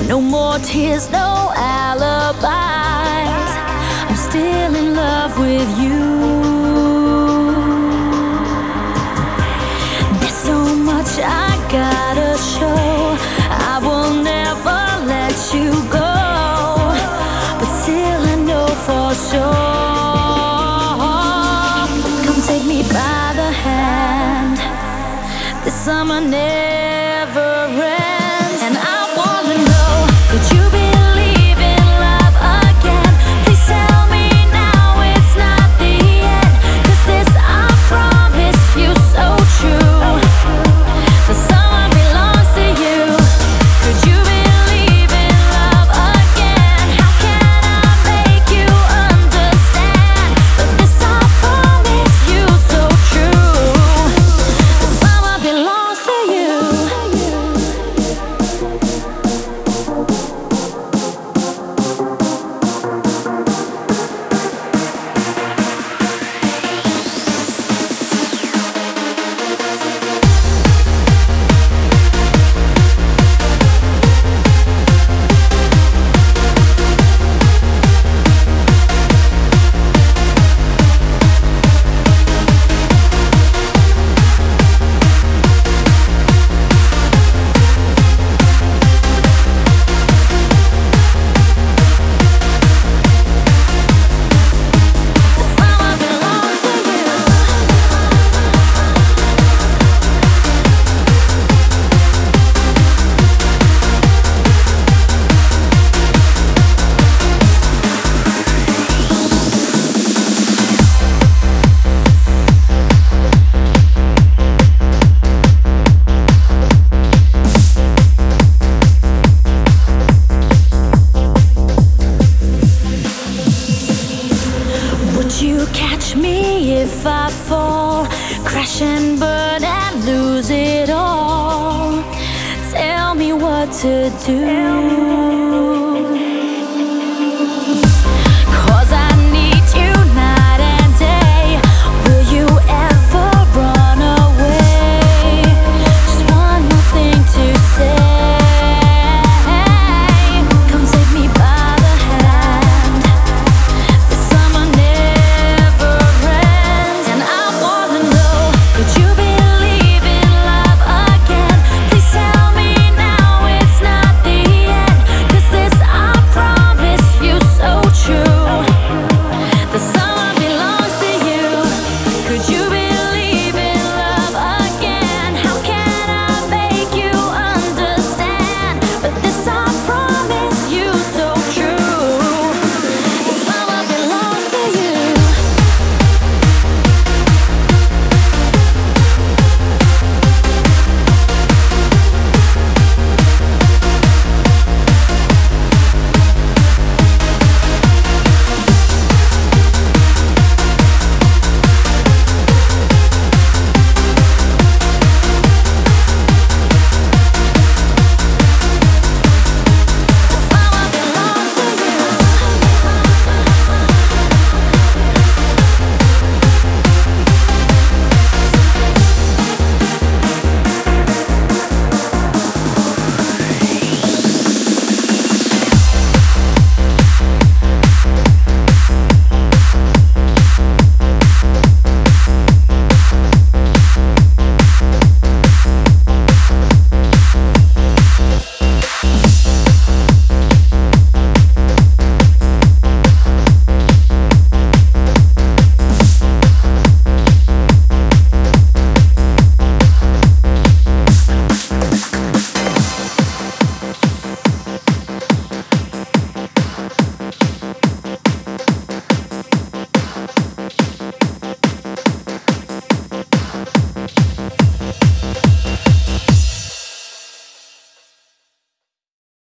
No more tears, no alibis. I'm still in love with you. There's so much I gotta show. I will never let you go, but still I know for sure. Come take me by the hand. This summer never ends, and I wanna know, could you believe in love again? Please tell me now it's not the end, 'cause this I promise you so true. The summer belongs to you. Could you believe in love again? How can I make you understand? But this I promise you so true. The summer belongs to you. Would you catch me if I fall, crash and burn and lose it all? Tell me what to do.